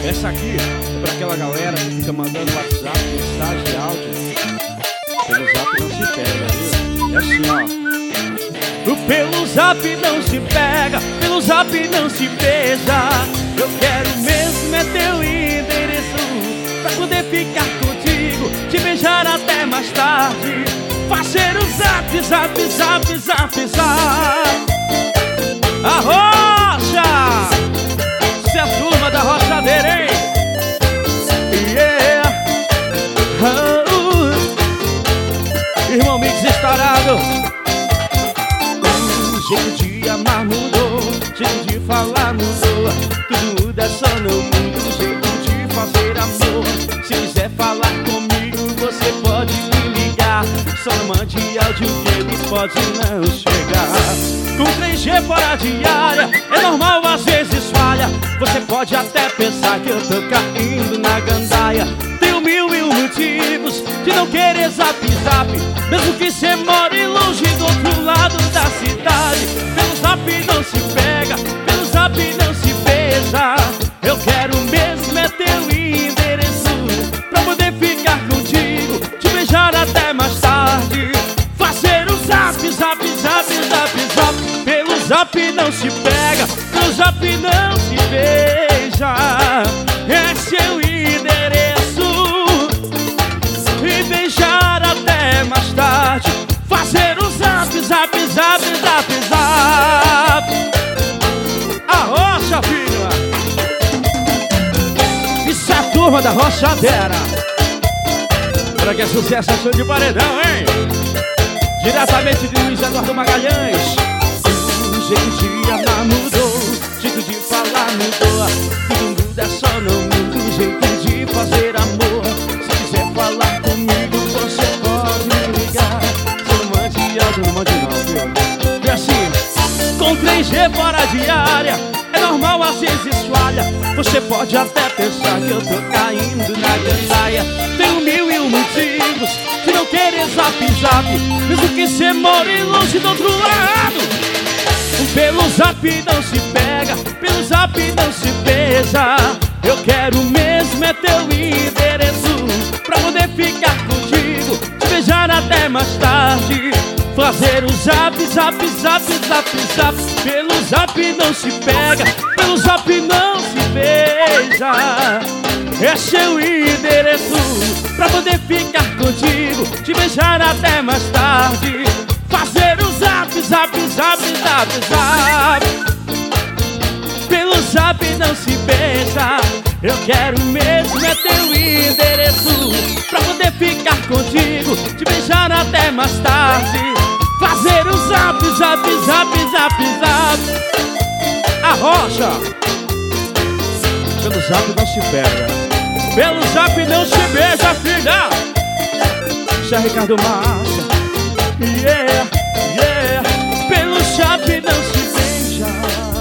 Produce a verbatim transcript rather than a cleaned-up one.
Essa aqui é pra aquela galera que fica mandando WhatsApp, mensagem de áudio. Pelo zap não se pega, viu? É assim, ó. Pelo zap não se pega, pelo zap não se beija. Eu quero mesmo é teu endereço pra poder ficar contigo, te beijar até mais tarde, fazer o zap, zap, zap, zap, zap. A Rocha! Se a turma da rochadeira, hein? Yeah! Oh. Irmão Mix estourado. O jeito de amar mudou, jeito de falar mudou. Tudo muda só no mundo, o jeito de fazer amor. Se quiser falar comigo, você pode me ligar. Só não mande áudio que ele pode não chegar. Com três G fora de área, é normal às vezes falha. Você pode até pensar que eu tô caindo na gandaia. Tenho mil e um motivos de não querer zap zap, mesmo que cê more longe do outro lado da cidade. Pelo zap não se pega, pelo zap não se beija. Eu quero mesmo é teu endereço pra poder ficar contigo, te beijar até mais tarde, fazer o zap, zap, zap, zap, zap. Pelo zap não se pega, pelo zap não se beija. É seu endereço e beijar até mais tarde, fazer o zap, zap, zap, zap, zap. A Rocha, filha. Isso é a turma da rochadeira. Pra que é sucesso, show de paredão, hein? Diretamente de Luiz Eduardo Magalhães. O jeito de amar mudou, jeito de falar mudou. Tudo muda só no mundo, o jeito de fazer amor. Se quiser falar comigo, você pode me ligar. Só não mande áudio, não mande não, viu? E assim, com três G fora de área, é normal às vezes falha. Você pode até pensar que eu tô caindo na gandaia. Tenho mil e um motivos de não querer zap zap, mesmo que cê more longe do outro lado. Pelo zap não se pega, pelo zap não se beija. Eu quero mesmo é teu endereço pra poder ficar contigo, te beijar até mais tarde, fazer o zap, zap, zap, zap, zap. Pelo zap não se pega, pelo zap não se beija. É seu endereço pra poder ficar contigo, te beijar até mais tarde, fazer o zap, zap, zap, zap, zap. Pelo zap não se beija. Eu quero mesmo é teu endereço pra poder ficar contigo, te beijar até mais tarde, fazer o zap, zap, zap, zap, zap. A Rocha. Pelo zap não se pega, pelo zap não se beija, filha. Isso é Ricardo Massa. Yeah, yeah. Pelo zap não se beija.